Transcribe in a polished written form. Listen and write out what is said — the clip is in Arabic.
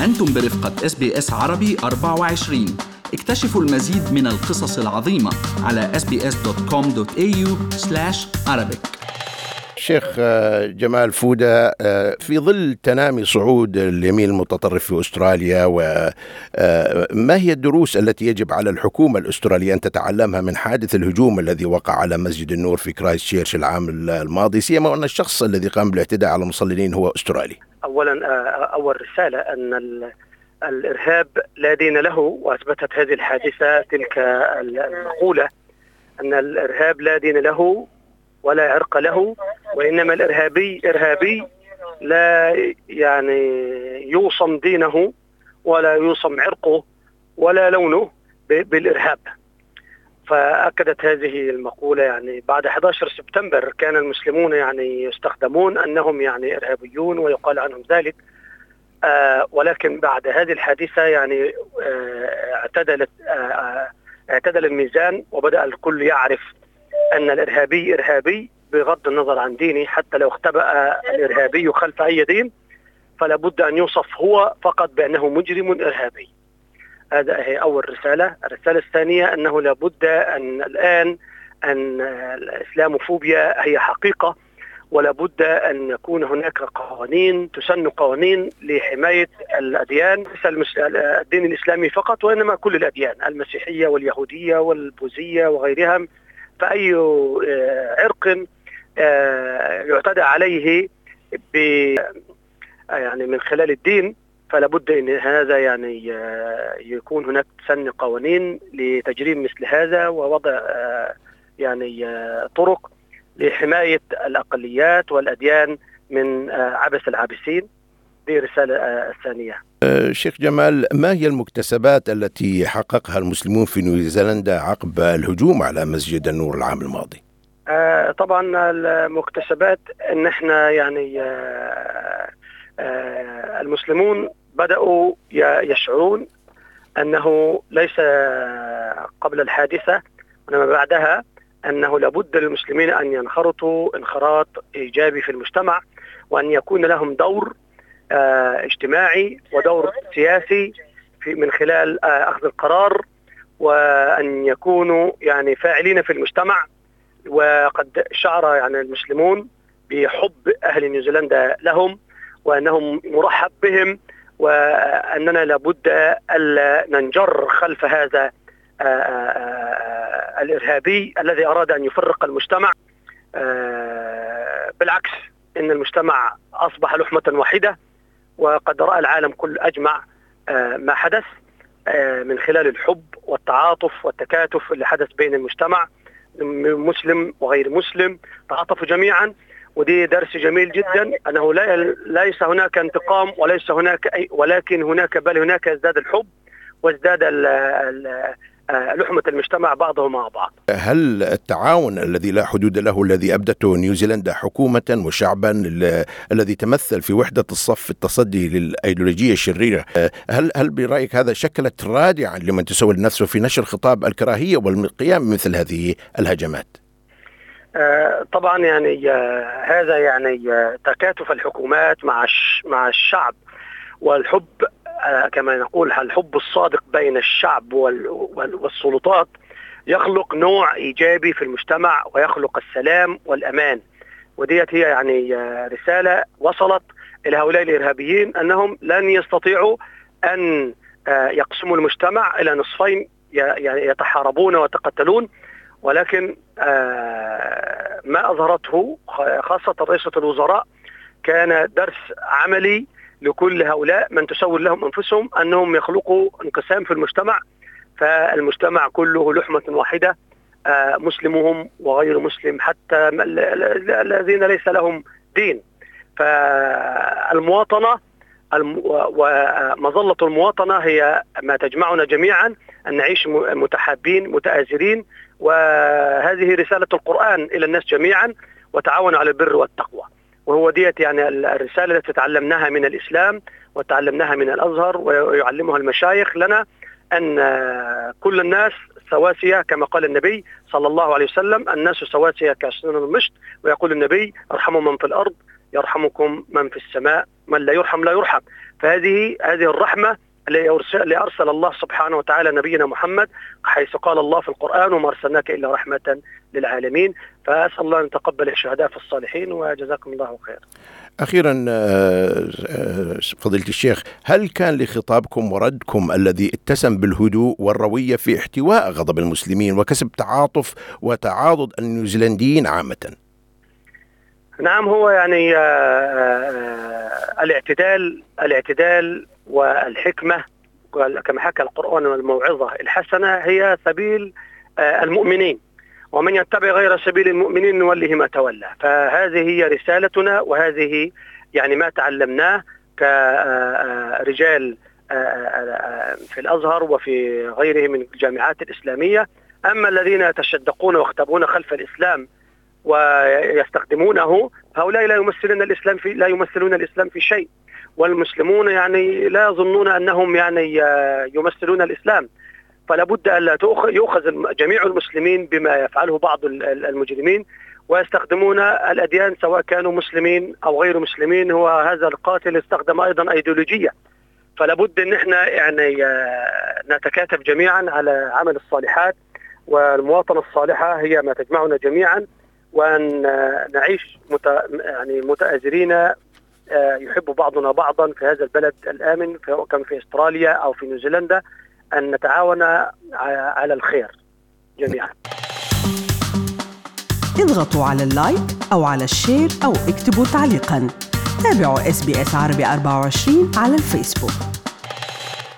أنتم برفقة SBS عربي 24. اكتشفوا المزيد من القصص العظيمة على sbs.com.au/Arabic. شيخ جمال فودة، في ظل تنامي صعود اليمين المتطرف في أستراليا، وما هي الدروس التي يجب على الحكومة الأسترالية أن تتعلمها من حادث الهجوم الذي وقع على مسجد النور في كرايستشيرش العام الماضي، سيما وأن الشخص الذي قام بالاعتداء على المصلين هو أسترالي؟ أولا، أول رسالة أن الإرهاب لا دين له، وأثبتت هذه الحادثة تلك المقولة أن الإرهاب لا دين له ولا عرق له، وإنما الإرهابي إرهابي لا يوصم دينه ولا يوصم عرقه ولا لونه بالإرهاب. فأكدت هذه المقولة بعد 11 سبتمبر كان المسلمون يستخدمون أنهم إرهابيون ويقال عنهم ذلك، ولكن بعد هذه الحادثة اعتدل الميزان، وبدأ الكل يعرف أن الإرهابي إرهابي بغض النظر عن دينه. حتى لو اختبأ الإرهابي خلف أي دين فلا بد أن يوصف هو فقط بأنه مجرم إرهابي. هذا هي أول رسالة. الرسالة الثانية أنه لا بد أن الآن أن الإسلاموفوبيا هي حقيقة، ولا بد أن يكون هناك قوانين تسن قوانين لحماية الأديان، ليس الدين الإسلامي فقط وإنما كل الأديان، المسيحية واليهودية والبوذية وغيرها. فأي عرق يعتدى عليه من خلال الدين فلا بد ان هذا يكون هناك سن قوانين لتجريم مثل هذا، ووضع طرق لحماية الأقليات والأديان من عبث العابثين. دي الرسالة الثانية. شيخ جمال، ما هي المكتسبات التي حققها المسلمون في نيوزيلندا عقب الهجوم على مسجد النور العام الماضي؟ طبعا المكتسبات ان احنا المسلمون بدأوا يشعرون أنه ليس قبل الحادثة وإنما بعدها أنه لابد للمسلمين أن ينخرطوا انخراط إيجابي في المجتمع، وأن يكون لهم دور اجتماعي ودور سياسي من خلال أخذ القرار، وأن يكونوا فاعلين في المجتمع. وقد شعر المسلمون بحب أهل نيوزيلندا لهم، وأنهم مرحب بهم، وأننا لابد ألا ننجر خلف هذا الإرهابي الذي أراد أن يفرق المجتمع. بالعكس، إن المجتمع أصبح لحمة واحدة، وقد رأى العالم كل أجمع ما حدث من خلال الحب والتعاطف والتكاتف اللي حدث بين المجتمع، مسلم وغير مسلم تعاطفوا جميعا. ودي درس جميل جدا، أنه ليس هناك انتقام وليس هناك ولكن هناك ازداد الحب وازداد لحمة المجتمع بعضه مع بعض. هل التعاون الذي لا حدود له الذي أبدته نيوزيلندا حكومة وشعبا الذي تمثل في وحدة الصف في التصدي للأيديولوجية الشريرة، هل برأيك هذا شكلت رادعا لمن تسول نفسه في نشر خطاب الكراهية والقيام بمثل هذه الهجمات؟ طبعا هذا تكاتف الحكومات مع الشعب، والحب كما نقول الحب الصادق بين الشعب والسلطات يخلق نوع إيجابي في المجتمع ويخلق السلام والأمان. وديت هي رسالة وصلت إلى هؤلاء الإرهابيين أنهم لن يستطيعوا أن يقسموا المجتمع إلى نصفين يتحاربون ويتقتلون، ولكن ما أظهرته خاصة رئيسة الوزراء كان درس عملي لكل هؤلاء من تسول لهم أنفسهم أنهم يخلقوا انقسام في المجتمع، فالمجتمع كله لحمة واحدة، مسلمهم وغير مسلم، حتى الذين ليس لهم دين. فالمواطنة ومظلة المواطنة هي ما تجمعنا جميعا، أن نعيش متحابين متآزرين. وهذه رسالة القرآن إلى الناس جميعا، وتعاونوا على البر والتقوى. وهو ديت الرسالة التي تعلمناها من الإسلام وتعلمناها من الأزهر ويعلمها المشايخ لنا، أن كل الناس سواسية كما قال النبي صلى الله عليه وسلم: الناس سواسية كأسنان المشط. ويقول النبي: ارحموا من في الأرض يرحمكم من في السماء، من لا يرحم لا يرحم. فهذه الرحمة اللي أرسل الله سبحانه وتعالى نبينا محمد، حيث قال الله في القرآن: وما أرسلناك إلا رحمة للعالمين. فأسأل الله أن يتقبل الشهداء في الصالحين، وجزاكم الله خير. أخيرا فضيلة الشيخ، هل كان لخطابكم وردكم الذي اتسم بالهدوء والروية في احتواء غضب المسلمين وكسب تعاطف وتعاضد النيوزيلنديين عامة؟ نعم، هو يعني الاعتدال والحكمة كما حكى القرآن والموعظة الحسنة هي سبيل المؤمنين، ومن يتبع غير سبيل المؤمنين نوله ما تولى. فهذه هي رسالتنا، وهذه يعني ما تعلمناه كرجال في الأزهر وفي غيره من الجامعات الإسلامية. أما الذين يتشدقون ويختبون خلف الإسلام ويستخدمونه، هؤلاء لا يمثلون الإسلام في شيء، والمسلمون يعني لا يظنون أنهم يعني يمثلون الإسلام. فلا بد أن يؤخذ جميع المسلمين بما يفعله بعض المجرمين، ويستخدمون الأديان سواء كانوا مسلمين أو غير مسلمين. هو هذا القاتل استخدم أيضا أيديولوجية. فلا بد أن احنا يعني نتكاتف جميعا على عمل الصالحات، والمواطنة الصالحة هي ما تجمعنا جميعا، وأن نعيش يعني متآزرين يحب بعضنا بعضا في هذا البلد الآمن، كما في أستراليا أو في نيوزيلندا، أن نتعاون على الخير جميعا. اضغطوا على اللايك أو على الشير أو اكتبوا تعليقا. تابعوا SBS عربي 24 على الفيسبوك.